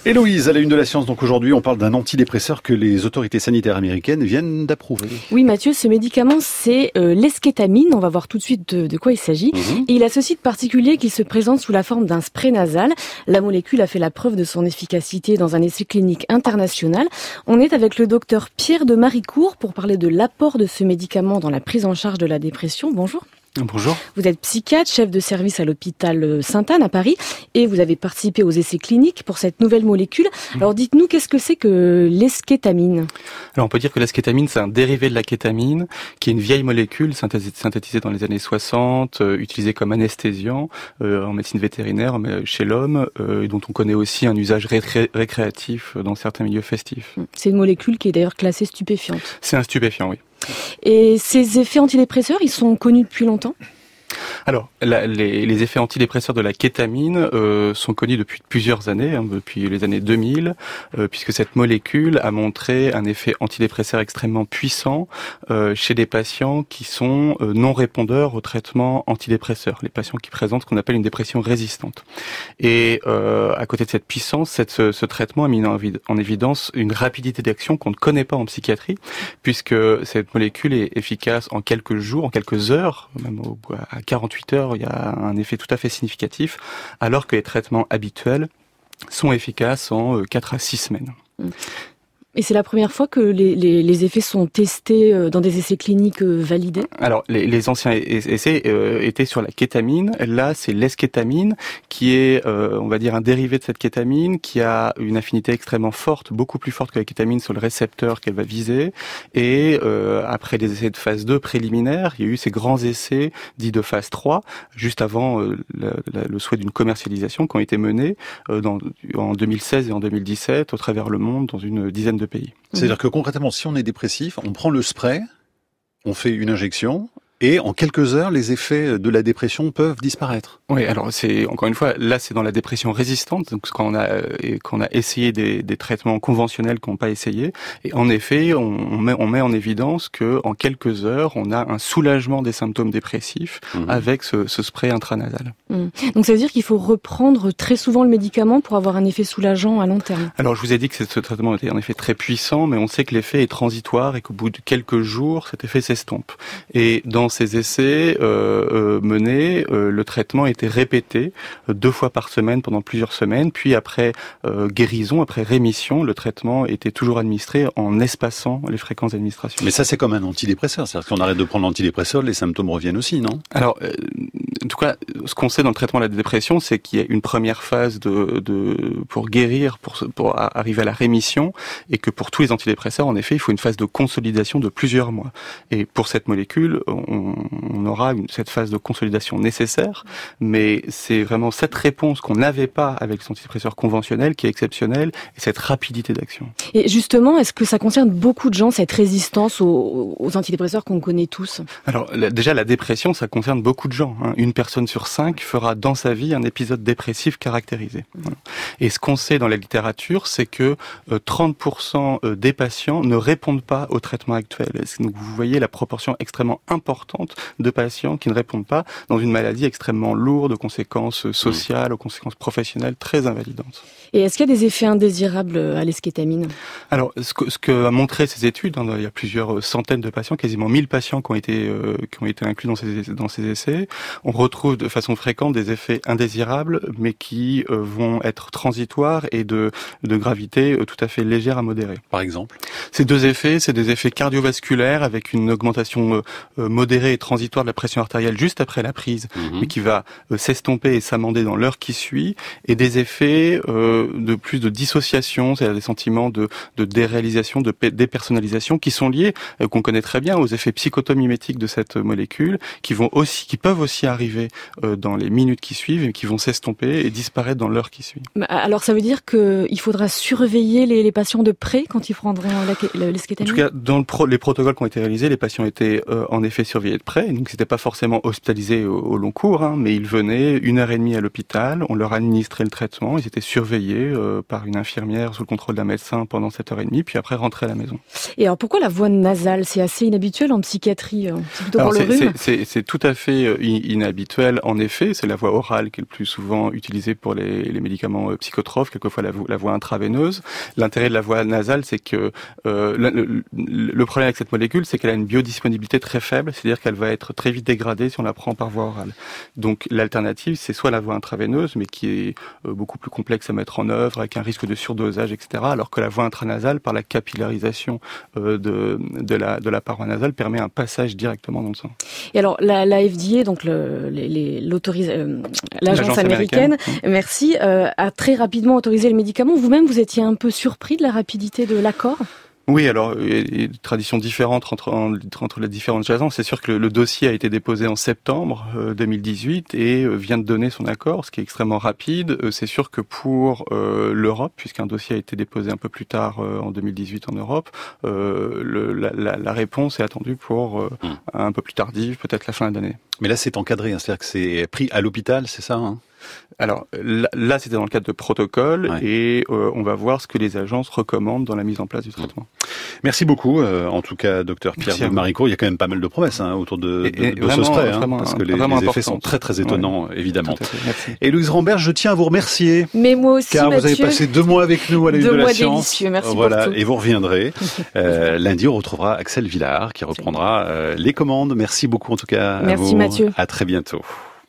Héloïse, à la une de la science, donc aujourd'hui on parle d'un antidépresseur que les autorités sanitaires américaines viennent d'approuver. Oui Mathieu, ce médicament c'est l'eskétamine, on va voir tout de suite de quoi il s'agit. Et il a ce site particulier qu'il se présente sous la forme d'un spray nasal. La molécule a fait la preuve de son efficacité dans un essai clinique international. On est avec le docteur Pierre de Maricourt pour parler de l'apport de ce médicament dans la prise en charge de la dépression. Bonjour. Bonjour. Vous êtes psychiatre, chef de service à l'hôpital Sainte-Anne à Paris et vous avez participé aux essais cliniques pour cette nouvelle molécule. Alors dites-nous, qu'est-ce que c'est que l'eskétamine ? Alors on peut dire que l'eskétamine, c'est un dérivé de la kétamine, qui est une vieille molécule synthétisée dans les années 60, utilisée comme anesthésiant en médecine vétérinaire chez l'homme, et dont on connaît aussi un usage récréatif dans certains milieux festifs. C'est une molécule qui est d'ailleurs classée stupéfiante. C'est un stupéfiant, oui. Et ces effets antidépresseurs, ils sont connus depuis longtemps ? Alors, les effets antidépresseurs de la kétamine sont connus depuis plusieurs années, depuis les années 2000, puisque cette molécule a montré un effet antidépresseur extrêmement puissant chez des patients qui sont non répondeurs au traitement antidépresseur, les patients qui présentent ce qu'on appelle une dépression résistante. Et à côté de cette puissance, ce traitement a mis en évidence une rapidité d'action qu'on ne connaît pas en psychiatrie, puisque cette molécule est efficace en quelques jours, en quelques heures, même à 48 heures, il y a un effet tout à fait significatif, alors que les traitements habituels sont efficaces en 4 à 6 semaines. Et c'est la première fois que les effets sont testés dans des essais cliniques validés ? Alors, les anciens essais étaient sur la kétamine. Là, c'est l'eskétamine, qui est, on va dire, un dérivé de cette kétamine, qui a une affinité extrêmement forte, beaucoup plus forte que la kétamine sur le récepteur qu'elle va viser. Et après des essais de phase 2 préliminaires, il y a eu ces grands essais dits de phase 3, juste avant le souhait d'une commercialisation, qui ont été menés en 2016 et en 2017 au travers le monde, dans une dizaine de pays. C'est-à-dire que concrètement, si on est dépressif, on prend le spray, on fait une injection, et en quelques heures, les effets de la dépression peuvent disparaître. Oui, alors c'est encore une fois, là c'est dans la dépression résistante, donc quand on a essayé des traitements conventionnels qu'on n'a pas essayé, et en effet, on met en évidence que en quelques heures, on a un soulagement des symptômes dépressifs avec ce spray intranasal. Donc ça veut dire qu'il faut reprendre très souvent le médicament pour avoir un effet soulageant à long terme. Alors je vous ai dit que ce traitement était en effet très puissant, mais on sait que l'effet est transitoire et qu'au bout de quelques jours, cet effet s'estompe. Et dans ces essais menés, le traitement était répété 2 fois par semaine pendant plusieurs semaines, puis après guérison, après rémission, le traitement était toujours administré en espaçant les fréquences d'administration. Mais ça, c'est comme un antidépresseur, c'est-à-dire qu'on arrête de prendre l'antidépresseur, les symptômes reviennent aussi, non ? Alors, en tout cas, ce qu'on sait dans le traitement de la dépression, c'est qu'il y a une première phase pour guérir, pour arriver à la rémission, et que pour tous les antidépresseurs, en effet, il faut une phase de consolidation de plusieurs mois. Et pour cette molécule, on aura cette phase de consolidation nécessaire, mais c'est vraiment cette réponse qu'on n'avait pas avec les antidépresseurs conventionnels qui est exceptionnelle, et cette rapidité d'action. Et justement, est-ce que ça concerne beaucoup de gens, cette résistance aux antidépresseurs qu'on connaît tous ? Alors déjà, la dépression, ça concerne beaucoup de gens. Une personne sur 5 fera dans sa vie un épisode dépressif caractérisé. Voilà. Et ce qu'on sait dans la littérature, c'est que 30% des patients ne répondent pas au traitement actuel. Donc vous voyez la proportion extrêmement importante de patients qui ne répondent pas dans une maladie extrêmement lourde, aux conséquences sociales, aux conséquences professionnelles très invalidantes. Et est-ce qu'il y a des effets indésirables à l'eskétamine ? Alors, ce que a montré ces études, il y a plusieurs centaines de patients, quasiment 1000 patients qui ont été inclus dans ces essais, on retrouve de façon fréquente des effets indésirables, mais qui vont être transitoires et de gravité tout à fait légère à modérée. Par exemple ? Ces deux effets, c'est des effets cardiovasculaires avec une augmentation modérée et transitoire de la pression artérielle juste après la prise, mais qui va s'estomper et s'amender dans l'heure qui suit, et des effets de plus de dissociation, c'est-à-dire des sentiments de déréalisation, de dépersonnalisation, qui sont liés, qu'on connaît très bien, aux effets psychotomimétiques de cette molécule, qui peuvent aussi arriver dans les minutes qui suivent et qui vont s'estomper et disparaître dans l'heure qui suit. Alors ça veut dire qu'il faudra surveiller les patients de près quand ils prendront l'eskétamine ? En tout cas, dans les protocoles qui ont été réalisés, les patients étaient en effet surveillés surveillés de près. Donc c'était pas forcément hospitalisés au long cours, mais ils venaient 1h30 à l'hôpital, on leur administrait le traitement, ils étaient surveillés par une infirmière sous le contrôle d'un médecin pendant 7h30, puis après rentraient à la maison. Et alors pourquoi la voie nasale? C'est assez inhabituel en psychiatrie, c'est plutôt pour le rhume. C'est tout à fait inhabituel, en effet. C'est la voie orale qui est le plus souvent utilisée pour les médicaments psychotrophes, quelquefois la voie intraveineuse. L'intérêt de la voie nasale, c'est que le problème avec cette molécule, c'est qu'elle a une biodisponibilité très faible, c'est-à-dire qu'elle va être très vite dégradée si on la prend par voie orale. Donc l'alternative, c'est soit la voie intraveineuse, mais qui est beaucoup plus complexe à mettre en œuvre, avec un risque de surdosage, etc., alors que la voie intranasale, par la capillarisation de la paroi nasale, permet un passage directement dans le sang. Et alors la FDA, donc l'agence américaine, merci, a très rapidement autorisé le médicament. Vous-même, vous étiez un peu surpris de la rapidité de l'accord? Oui, alors il y a des traditions différentes entre les différentes agences. C'est sûr que le dossier a été déposé en septembre 2018 et vient de donner son accord, ce qui est extrêmement rapide. C'est sûr que pour l'Europe, puisqu'un dossier a été déposé un peu plus tard en 2018 en Europe, la réponse est attendue pour un peu plus tardive, peut-être la fin de l'année. Mais là, c'est encadré, c'est-à-dire que c'est pris à l'hôpital, c'est ça, Alors là, c'était dans le cadre de protocole et on va voir ce que les agences recommandent dans la mise en place du traitement. Merci beaucoup, en tout cas, docteur Pierre de Maricourt. Il y a quand même pas mal de promesses autour de ce spray, parce que les effets sont très très étonnants, évidemment. Et Louise Rambert, je tiens à vous remercier. Mais moi aussi, car Mathieu, vous avez passé 2 mois avec nous à la Une de la Science. Délicieux. Merci pour tout. Et vous reviendrez. Lundi, on retrouvera Axel Villard qui reprendra les commandes. Merci beaucoup en tout cas. Merci Mathieu. À très bientôt.